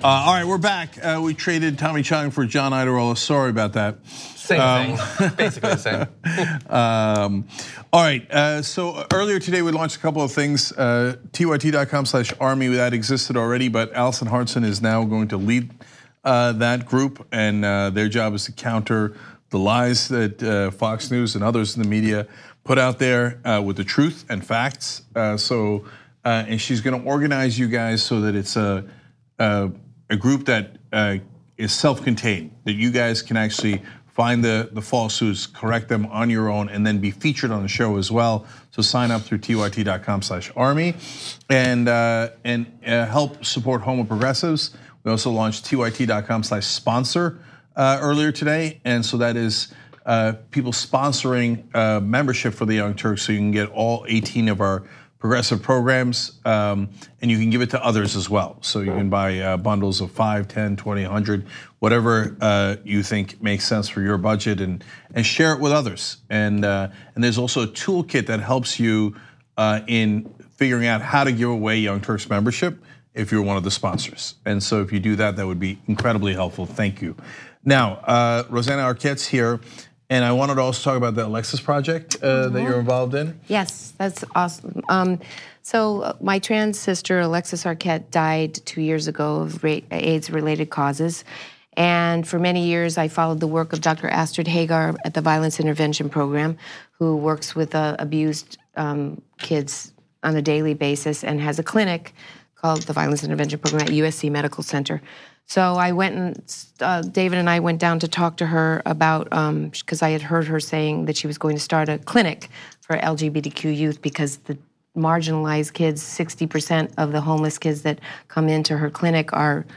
All right, we're back. We traded Tommy Chong for John Iadarola. Sorry about that. Same thing, basically the same. All right, so earlier today we launched a couple of things. TYT.com/army, that existed already, but Allison Hartson is now going to lead that group, and their job is to counter the lies that Fox News and others in the media put out there with the truth and facts. And she's going to organize you guys so that it's a group that is self-contained, that you guys can actually find the falsehoods, correct them on your own, and then be featured on the show as well. So sign up through tyt.com/army and help support Homo Progressives. We also launched tyt.com/sponsor earlier today, and so that is people sponsoring membership for the Young Turks, so you can get all 18 of our progressive programs, and you can give it to others as well. So you can buy bundles of 5, 10, 20, 100, whatever you think makes sense for your budget, and share it with others. And there's also a toolkit that helps you in figuring out how to give away Young Turks membership if you're one of the sponsors. And so if you do that, that would be incredibly helpful. Thank you. Now, Rosanna Arquette's here. And I wanted to also talk about the Alexis project that you're involved in. Yes, that's awesome. So my trans sister, Alexis Arquette, died 2 years ago of AIDS-related causes. And for many years, I followed the work of Dr. Astrid Hagar at the Violence Intervention Program, who works with abused kids on a daily basis and has a clinic called the Violence Intervention Program at USC Medical Center. So I went and David and I went down to talk to her about, because I had heard her saying that she was going to start a clinic for LGBTQ youth because the marginalized kids, 60% of the homeless kids that come into her clinic are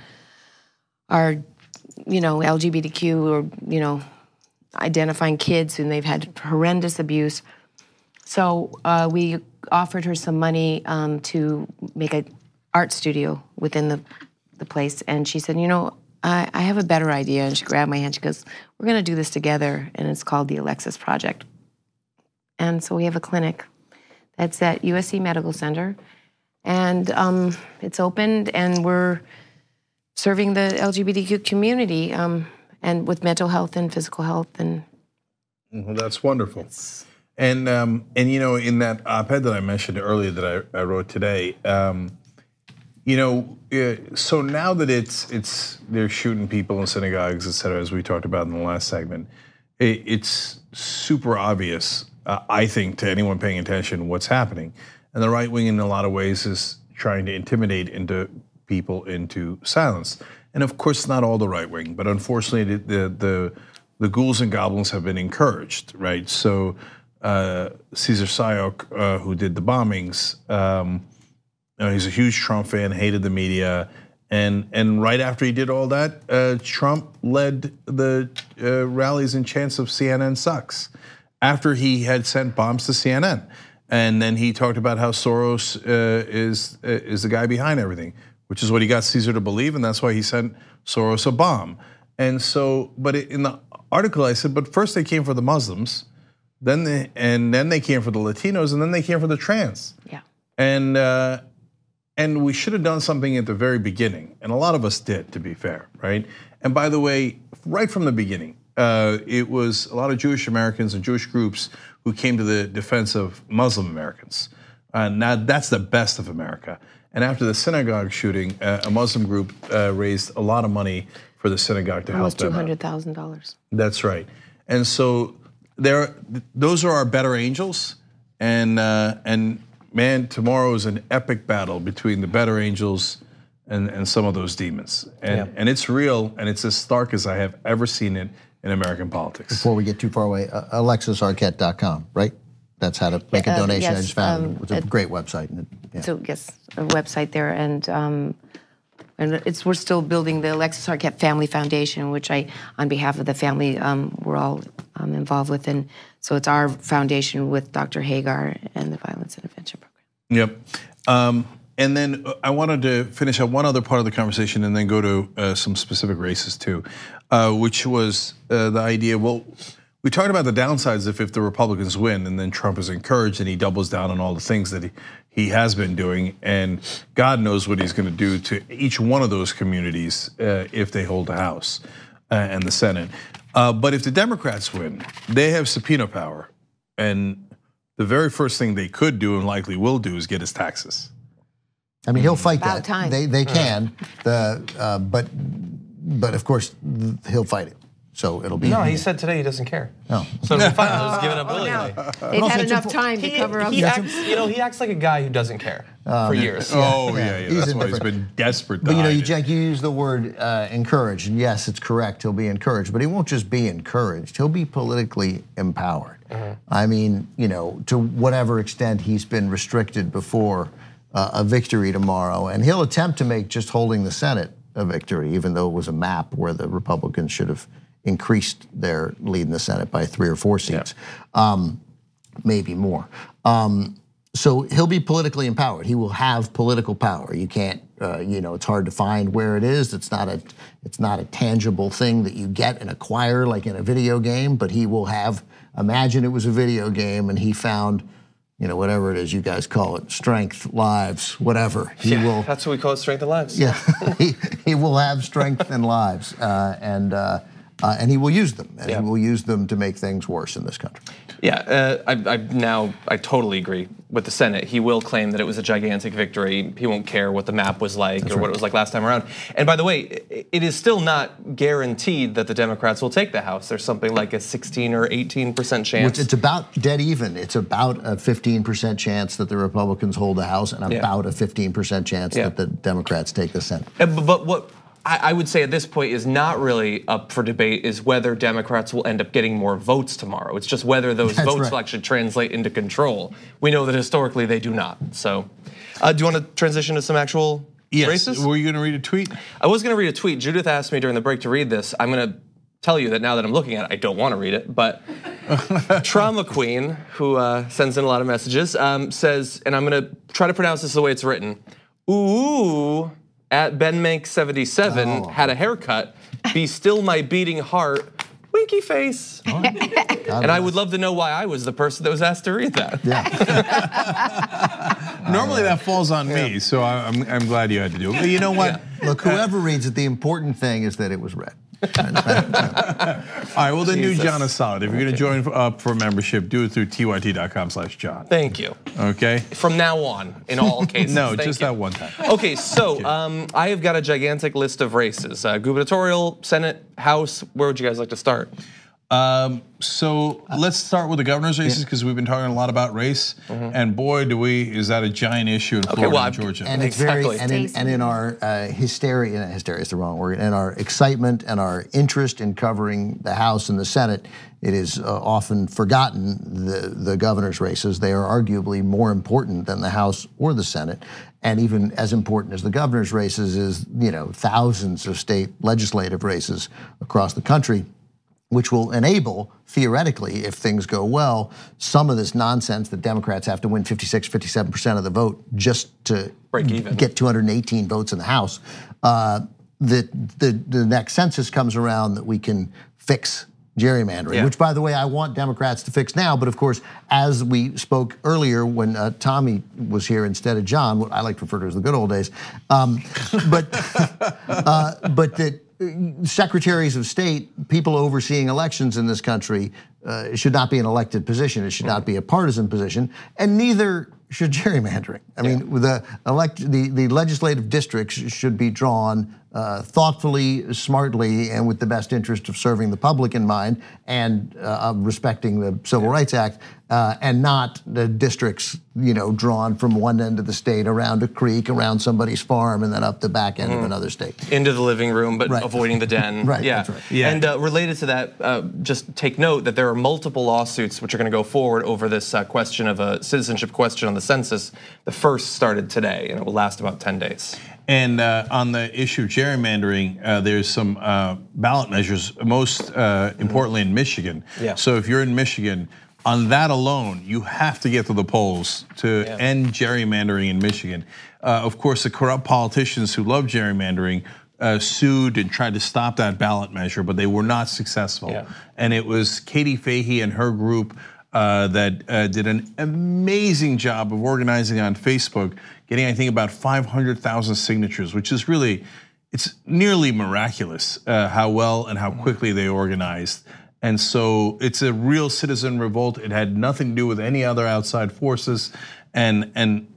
LGBTQ or, identifying kids, and they've had horrendous abuse. So we offered her some money to make an art studio within the place, and she said, I have a better idea. And she grabbed my hand. She goes, we're going to do this together, and it's called the Alexis Project. And so we have a clinic that's at USC Medical Center, and it's opened, and we're serving the LGBTQ community, and with mental health and physical health. And well, that's wonderful. And in that op-ed that I mentioned earlier that I wrote today. So now that they're shooting people in synagogues, et cetera, as we talked about in the last segment, it's super obvious, I think, to anyone paying attention what's happening. And the right wing, in a lot of ways, is trying to intimidate people into silence. And of course, not all the right wing, but unfortunately, the ghouls and goblins have been encouraged, right? So Cesar Sayok, who did the bombings. He's a huge Trump fan, hated the media, and right after he did all that, Trump led the rallies and chants of CNN sucks, after he had sent bombs to CNN, and then he talked about how Soros is the guy behind everything, which is what he got Caesar to believe, and that's why he sent Soros a bomb. And so, but in the article I said, but first they came for the Muslims, then they came for the Latinos, and then they came for the trans. Yeah. And we should have done something at the very beginning, and a lot of us did, to be fair, right? And by the way, right from the beginning, it was a lot of Jewish Americans and Jewish groups who came to the defense of Muslim Americans. Now that's the best of America. And after the synagogue shooting, a Muslim group raised a lot of money for the synagogue to help them. Almost $200,000. That's right. And so those are our better angels, and man, tomorrow is an epic battle between the better angels and some of those demons. And it's real, and it's as stark as I have ever seen it in American politics. Before we get too far away, AlexisArquette.com, right? That's how to make a donation. Yes, I just found it. It's a great website. Yeah. So yes, a website there, and we're still building the Alexis Arquette Family Foundation, which on behalf of the family, we're all involved with, and so it's our foundation with Dr. Hagar and the Violence Intervention Program. Yep. And then I wanted to finish up one other part of the conversation and then go to some specific races too, which was the idea, well, We talked about the downsides if the Republicans win and then Trump is encouraged and he doubles down on all the things that he has been doing, and God knows what he's going to do to each one of those communities if they hold the House and the Senate. But if the Democrats win, they have subpoena power, and the very first thing they could do and likely will do is get his taxes. I mean, he'll fight About that. time. They can, but of course he'll fight it. So it'll be. No, he said today he doesn't care. No. So it'll be fine. He'll just give it up willingly. They've had enough time to cover up. He acts like a guy who doesn't care for years. Oh yeah. He's That's why he's indifferent. been desperate. But to Jack, you use the word encouraged, and yes, it's correct. He'll be encouraged, but he won't just be encouraged. He'll be politically empowered. I mean, to whatever extent he's been restricted before a victory tomorrow, and he'll attempt to make just holding the Senate a victory, even though it was a map where the Republicans should have increased their lead in the Senate by 3 or 4 seats, maybe more. So he'll be politically empowered. He will have political power. You can't, it's hard to find where it is. It's not a tangible thing that you get and acquire like in a video game. But he will have. Imagine it was a video game and he found, whatever it is you guys call it, strength, lives, whatever. He will. That's what we call it, strength of lives. Yeah, he will have strength and lives, and he will use them, and he will use them to make things worse in this country. Yeah, I totally agree with the Senate. He will claim that it was a gigantic victory. He won't care what the map was like what it was like last time around. And by the way, it is still not guaranteed that the Democrats will take the House. There's something like a 16 or 18% chance. Which it's about dead even. It's about a 15% chance that the Republicans hold the House, and about a 15% chance that the Democrats take the Senate. But what I would say at this point is not really up for debate is whether Democrats will end up getting more votes tomorrow. It's just whether those votes will actually translate into control. We know that historically they do not. So, do you want to transition to some actual races? Were you going to read a tweet? I was going to read a tweet. Judith asked me during the break to read this. I'm going to tell you that now that I'm looking at it, I don't want to read it. But Trauma Queen, who sends in a lot of messages, says, and I'm going to try to pronounce this the way it's written, ooh, at BenMank77 had a haircut. Be still my beating heart. Winky face. And I would love to know why I was the person that was asked to read that. Normally that falls on me, so I'm glad you had to do it. But you know what? Look, whoever reads it, the important thing is that it was read. All right, well then do John a solid. If you're going to join up for membership, do it through tyt.com/John. Thank you. Okay. From now on, in all cases. No, just that one time. Okay, so I have got a gigantic list of races. Gubernatorial, Senate, House. Where would you guys like to start? So let's start with the governor's races because we've been talking a lot about race, and boy, is that a giant issue in Florida and Georgia. And it's very, and in our hysteria is the wrong word, in our excitement and our interest in covering the House and the Senate, it is often forgotten the governor's races. They are arguably more important than the House or the Senate. And even as important as the governor's races is, thousands of state legislative races across the country, which will enable, theoretically, if things go well, some of this nonsense that Democrats have to win 56, 57% of the vote just to break even, get 218 votes in the House. The next census comes around that we can fix gerrymandering, which, by the way, I want Democrats to fix now. But of course, as we spoke earlier when Tommy was here instead of John, what I like to refer to as the good old days, but that secretaries of state, people overseeing elections in this country, should not be an elected position. It should not be a partisan position, and neither should gerrymandering. I mean, the legislative districts should be drawn thoughtfully, smartly, and with the best interest of serving the public in mind and respecting the Civil Rights Act, and not the districts, drawn from one end of the state around a creek, around somebody's farm, and then up the back end of another state. Into the living room, but avoiding the den. That's right. Yeah. And related to that, just take note that there are multiple lawsuits which are going to go forward over this question of a citizenship question on the census. The first started today, and it will last about 10 days. And on the issue of gerrymandering, there's some ballot measures, most importantly in Michigan. So if you're in Michigan, on that alone, you have to get to the polls to end gerrymandering in Michigan. Of course, the corrupt politicians who love gerrymandering sued and tried to stop that ballot measure, but they were not successful. Yeah. And it was Katie Fahey and her group that did an amazing job of organizing on Facebook, getting, I think, about 500,000 signatures, which is really, it's nearly miraculous how well and how quickly they organized. And so it's a real citizen revolt. It had nothing to do with any other outside forces, and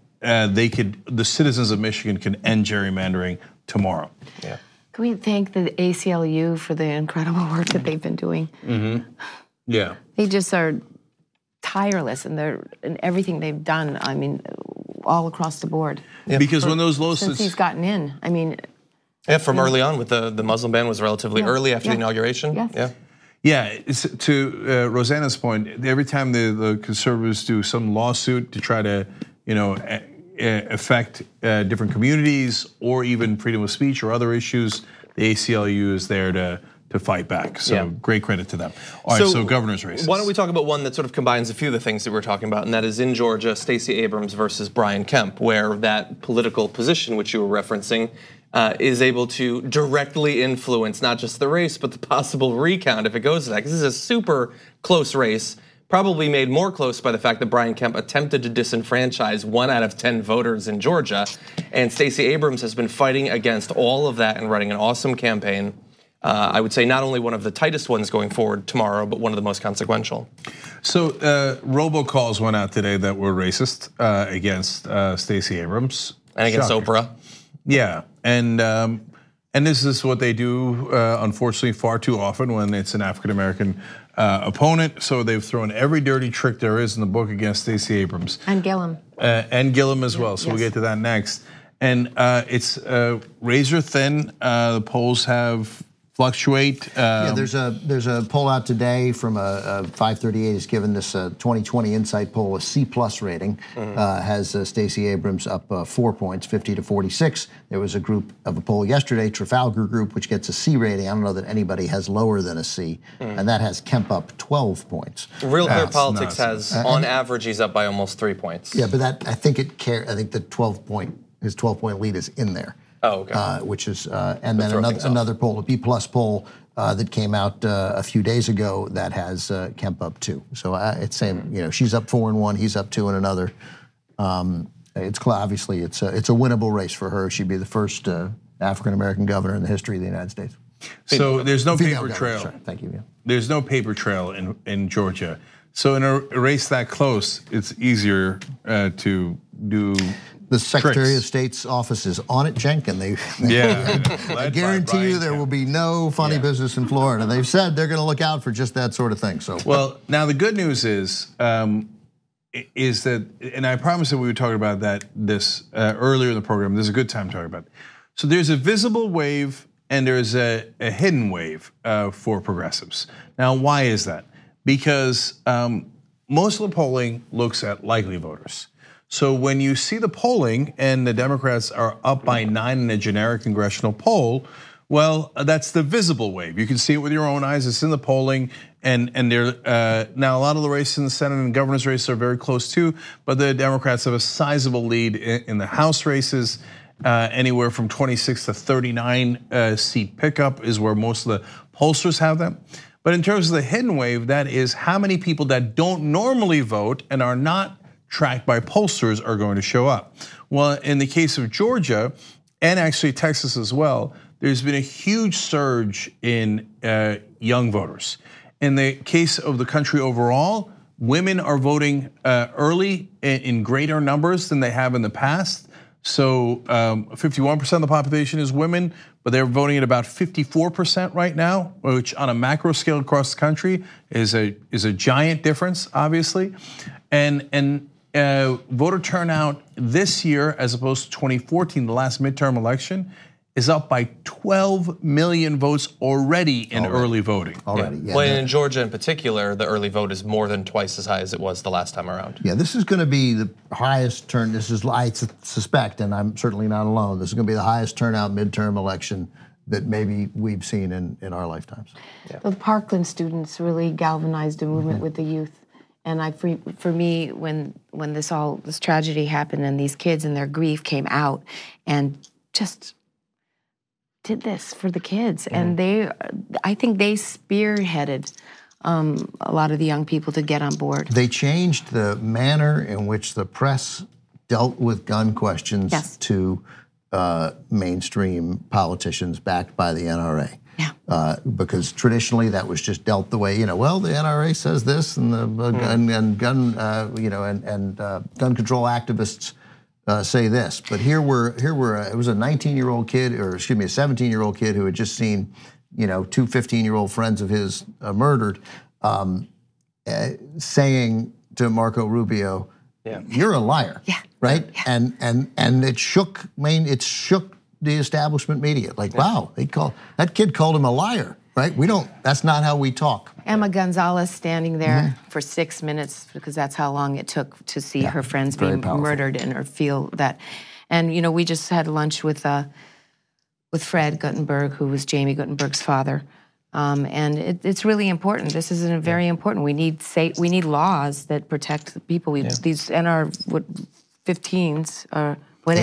the citizens of Michigan can end gerrymandering tomorrow. Yeah. Can we thank the ACLU for the incredible work that they've been doing? Yeah. They just are tireless in everything they've done. I mean, all across the board. Yeah. Because when those lawsuits, Since he's gotten in, I mean. Yeah, from early on with the Muslim ban was relatively early after the inauguration. Yes. Yeah. yeah, to Rosanna's point, every time the conservatives do some lawsuit to try to, affect different communities or even freedom of speech or other issues, the ACLU is there to fight back. So great credit to them. All right, so governor's races. Why don't we talk about one that sort of combines a few of the things that we're talking about, and that is in Georgia, Stacey Abrams versus Brian Kemp, where that political position which you were referencing is able to directly influence not just the race, but the possible recount if it goes to that. Because this is a super close race, probably made more close by the fact that Brian Kemp attempted to disenfranchise 1 out of 10 voters in Georgia. And Stacey Abrams has been fighting against all of that and running an awesome campaign. I would say not only one of the tightest ones going forward tomorrow, but one of the most consequential. So robocalls went out today that were racist against Stacey Abrams. And against Oprah. Yeah, and this is what they do, unfortunately, far too often when it's an African American opponent. So they've thrown every dirty trick there is in the book against Stacey Abrams. And Gillum. And Gillum as well, so we'll get to that next. And it's razor thin, the polls have fluctuate. Yeah, there's a poll out today from a 538 has given this 2020 Insight poll a C+ rating. Has Stacey Abrams up 4 points, 50 to 46. There was a poll yesterday, Trafalgar Group, which gets a C rating. I don't know that anybody has lower than a C, and that has Kemp up 12 points. Real Clear Politics has, on average, he's up by almost 3 points. Yeah, but I think the 12-point lead is in there. Oh, okay. Which is, and then another poll, a B+ poll that came out a few days ago that has Kemp up 2. So it's same, she's up 4 in one, he's up 2 in another. It's obviously it's a winnable race for her. She'd be the first African American governor in the history of the United States. So there's no Female paper trail. Sorry, thank you. Yeah. There's no paper trail in Georgia. So in a race that close, it's easier to do. The Secretary tricks. of State's office is on it, Jenkins. I guarantee you there will be no funny business in Florida. They've said they're going to look out for just that sort of thing. So well, now the good news is that, and I promised that we would talk about this earlier in the program. There's a good time to talk about it. So there's a visible wave and there's a hidden wave for progressives. Now, why is that? Because most of the polling looks at likely voters. So when you see the polling and the Democrats are up by 9 in a generic congressional poll, well, that's the visible wave. You can see it with your own eyes. It's in the polling, and there now a lot of the races in the Senate and governor's races are very close too. But the Democrats have a sizable lead in the House races. Anywhere from 26 to 39 seat pickup is where most of the pollsters have them. But in terms of the hidden wave, that is how many people that don't normally vote and are not tracked by pollsters are going to show up. Well, in the case of Georgia, and actually Texas as well, there's been a huge surge in young voters. In the case of the country overall, women are voting early in greater numbers than they have in the past. So 51% of the population is women, but they're voting at about 54% right now, which on a macro scale across the country is a giant difference, obviously. And voter turnout this year, as opposed to 2014, the last midterm election, is up by 12 million votes already in early voting. Well, in Georgia in particular, the early vote is more than twice as high as it was the last time around. Yeah, this is going to be the highest turn. This is, I suspect, and I'm certainly not alone, this is going to be the highest turnout midterm election that maybe we've seen in our lifetimes. Yeah. The Parkland students really galvanized a movement with the youth. And for me, when this tragedy happened and these kids and their grief came out, and just did this for the kids, and I think they spearheaded a lot of the young people to get on board. They changed the manner in which the press dealt with gun questions to mainstream politicians backed by the NRA. Yeah. Because traditionally that was just dealt the way, well, the NRA says this, and the gun control activists say this. But here it was a 19-year-old kid, or excuse me, a 17-year-old kid who had just seen, two 15-year-old friends of his murdered, saying to Marco Rubio, "You're a liar." Yeah. Right. Yeah. And it shook the establishment media. Like, wow, that kid called him a liar. Right. That's not how we talk. Emma Gonzalez standing there for 6 minutes, because that's how long it took to see her friends being murdered and her feel that. And we just had lunch with Fred Guttenberg, who was Jamie Guttenberg's father, and it's really important. This is very important. We need laws that protect the people. These NR-15s are.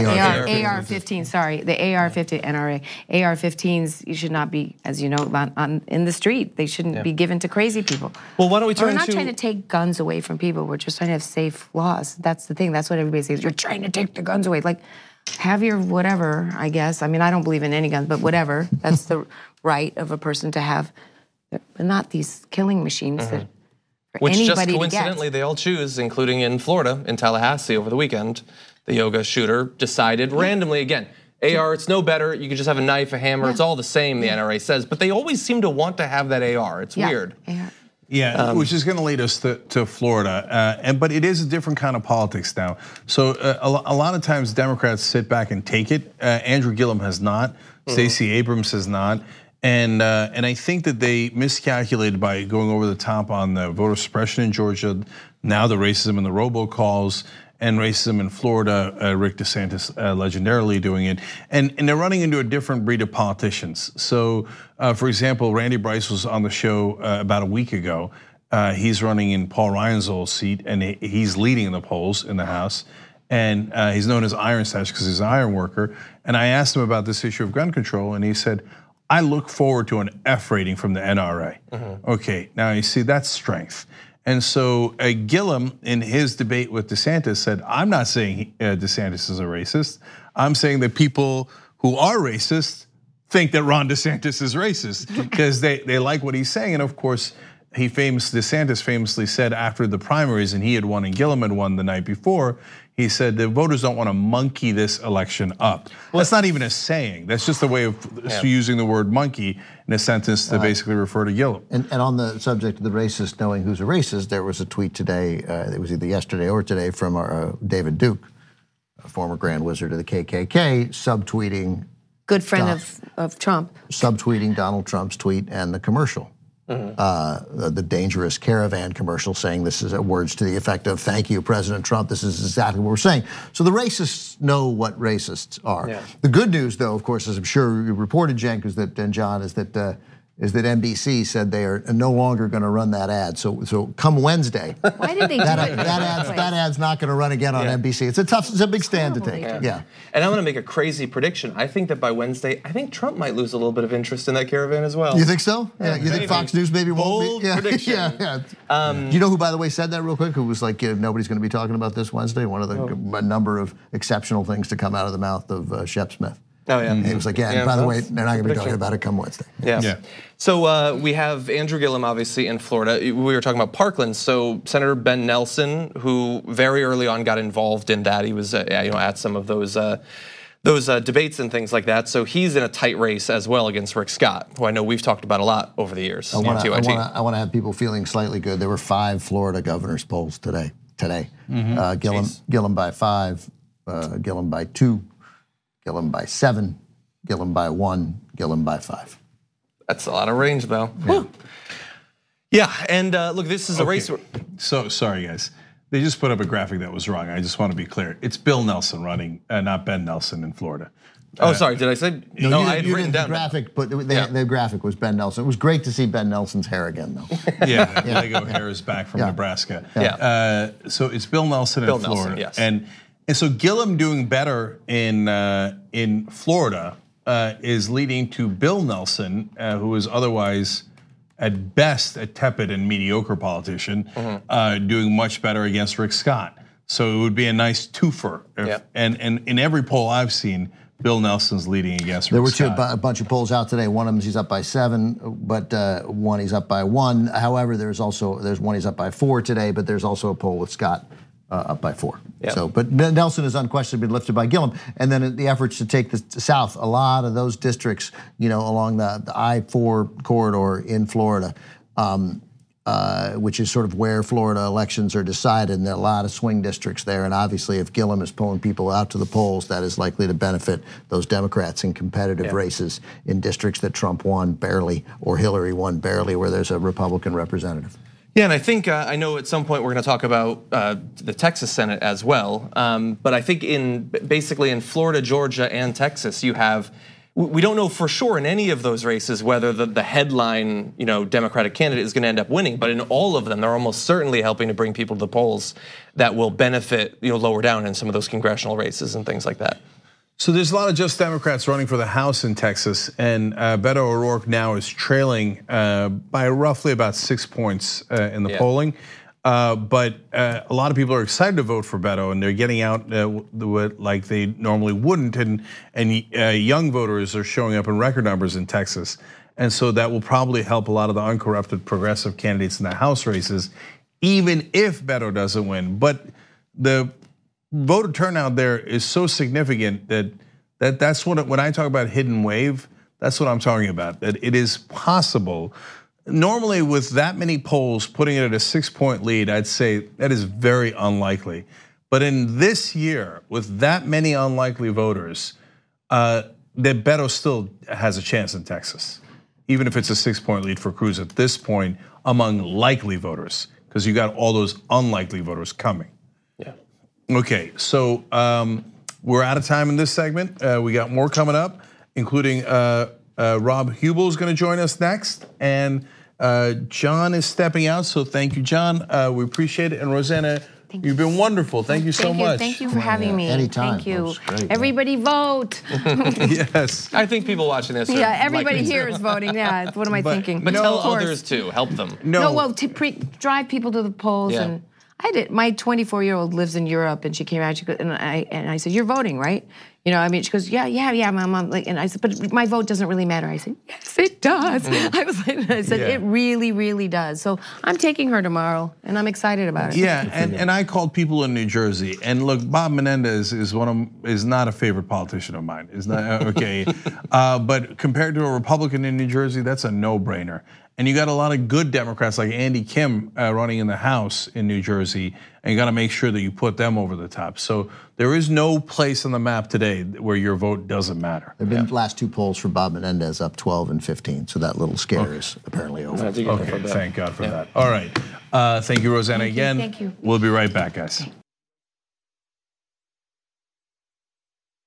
AR-15, sorry, the AR-15, NRA, AR-15s, you should not be, as you know, in the street. They shouldn't be given to crazy people. Well, why don't we turn We're not trying to take guns away from people. We're just trying to have safe laws. That's the thing. That's what everybody says. You're trying to take the guns away. Like, have your whatever, I guess. I mean, I don't believe in any guns, but whatever. That's the right of a person to have, but not these killing machines that for Which anybody just to get. coincidentally they all choose, including in Florida, in Tallahassee over the weekend. The yoga shooter decided randomly, again, AR, it's no better. You can just have a knife, a hammer. It's all the same, the NRA says. But they always seem to want to have that AR. It's weird. Yeah, which is going to lead us to Florida. But it is a different kind of politics now. So a lot of times Democrats sit back and take it. Andrew Gillum has not. Stacey Abrams has not. And I think that they miscalculated by going over the top on the voter suppression in Georgia, now the racism and the robocalls, and racism in Florida, Rick DeSantis legendarily doing it. And they're running into a different breed of politicians. So, for example, Randy Bryce was on the show about a week ago. He's running in Paul Ryan's old seat, and he's leading in the polls in the House. And he's known as Iron Stash because he's an iron worker. And I asked him about this issue of gun control, and he said, I look forward to an F rating from the NRA. Okay, now you see, that's strength. And so Gillum, in his debate with DeSantis, said, I'm not saying DeSantis is a racist. I'm saying that people who are racist think that Ron DeSantis is racist because they like what he's saying. And of course, DeSantis famously said after the primaries, and he had won and Gillum had won the night before, he said the voters don't want to monkey this election up. Well, that's not even a saying. That's just a way of using the word monkey in a sentence to basically refer to Gillum. And on the subject of the racist knowing who's a racist, there was a tweet today, it was either yesterday or today, from David Duke, a former Grand Wizard of the KKK, subtweeting. Good friend of Trump. Subtweeting Donald Trump's tweet and the commercial. The dangerous caravan commercial, saying this is words to the effect of "Thank you, President Trump." This is exactly what we're saying. So the racists know what racists are. The good news, though, of course, as I'm sure you reported, Jen, and John, is that NBC said they are no longer going to run that ad. So come Wednesday, why did they do that ad's not going to run again on NBC. It's a big stand to take. Yeah. And I'm going to make a crazy prediction. I think that by Wednesday, I think Trump might lose a little bit of interest in that caravan as well. You think so? Yeah. You think Fox News maybe won't be? Prediction. Do you know who, by the way, said that real quick? Who was like, nobody's going to be talking about this Wednesday? One of the number of exceptional things to come out of the mouth of Shep Smith. Oh, yeah. He was like, by the way, they're not going to be talking about it come Wednesday. Yeah. So we have Andrew Gillum, obviously, in Florida. We were talking about Parkland. So Senator Ben Nelson, who very early on got involved in that. He was at some of those debates and things like that. So he's in a tight race as well against Rick Scott, who I know we've talked about a lot over the years. I want to have people feeling slightly good. There were 5 Florida governor's polls today. Gillum by 5, Gillum by 2. Gillum by 7, Gillum by 1, Gillum by 5. That's a lot of range, though. Yeah, and look, this is a race. So sorry, guys. They just put up a graphic that was wrong. I just want to be clear. It's Bill Nelson running, not Ben Nelson in Florida. Oh, sorry. Did I say? No, I had written down the graphic, but the graphic was Ben Nelson. It was great to see Ben Nelson's hair again, though. Yeah, Lego hair is back from Nebraska. So it's Bill Nelson in Florida, yes. And so Gillum doing better in Florida is leading to Bill Nelson, who is otherwise at best a tepid and mediocre politician, doing much better against Rick Scott. So it would be a nice twofer. And in every poll I've seen, Bill Nelson's leading against Rick Scott. There were a bunch of polls out today. One of them he's up by 7, but one he's up by 1. However, there's one he's up by 4 today, but there's also a poll with Scott up by 4. So, but Nelson is unquestionably lifted by Gillum, and then the efforts to take the South, a lot of those districts, along the I-4 corridor in Florida, which is sort of where Florida elections are decided, and there are a lot of swing districts there. And obviously, if Gillum is pulling people out to the polls, that is likely to benefit those Democrats in competitive races in districts that Trump won barely or Hillary won barely, where there's a Republican representative. Yeah, and I think, I know at some point we're going to talk about the Texas Senate as well, but I think basically in Florida, Georgia, and Texas, we don't know for sure in any of those races whether the headline, Democratic candidate is going to end up winning, but in all of them, they're almost certainly helping to bring people to the polls that will benefit, lower down in some of those congressional races and things like that. So there's a lot of Just Democrats running for the House in Texas, and Beto O'Rourke now is trailing by roughly about 6 points in the polling. But a lot of people are excited to vote for Beto, and they're getting out like they normally wouldn't, and young voters are showing up in record numbers in Texas. And so that will probably help a lot of the uncorrupted progressive candidates in the House races, even if Beto doesn't win. But the voter turnout there is so significant that's when I talk about hidden wave, that's what I'm talking about, that it is possible. Normally with that many polls putting it at a 6-point lead, I'd say that is very unlikely. But in this year, with that many unlikely voters, that Beto still has a chance in Texas, even if it's a 6-point lead for Cruz at this point among likely voters, because you got all those unlikely voters coming. Okay, so we're out of time in this segment. We got more coming up, including Rob Hubel is going to join us next, and John is stepping out. So thank you, John. We appreciate it, and Rosanna, you've been wonderful. Thank you so much. Thank you for having me. Anytime. Thank you. Everybody vote. Yes. I think people watching this. Everybody here is voting. Yeah. What am I thinking? But tell others too. Help them. Well, to drive people to the polls and. I did. My 24-year-old lives in Europe, and she came out. She goes, and I said, "You're voting, right?" She goes, "Yeah, Mom." And I said, "But my vote doesn't really matter." I said, "Yes, it does." I said, "It really, really does." So I'm taking her tomorrow, and I'm excited about it. Yeah, and I called people in New Jersey, and look, Bob Menendez is not a favorite politician of mine. Is not okay, but compared to a Republican in New Jersey, that's a no-brainer. And you got a lot of good Democrats like Andy Kim running in the House in New Jersey, and you got to make sure that you put them over the top. So there is no place on the map today where your vote doesn't matter. There have been last 2 polls for Bob Menendez up 12 and 15, so that little scare is apparently over. Okay, thank God for that. All right, thank you, Rosanna, again. Thank you. We'll be right back, guys.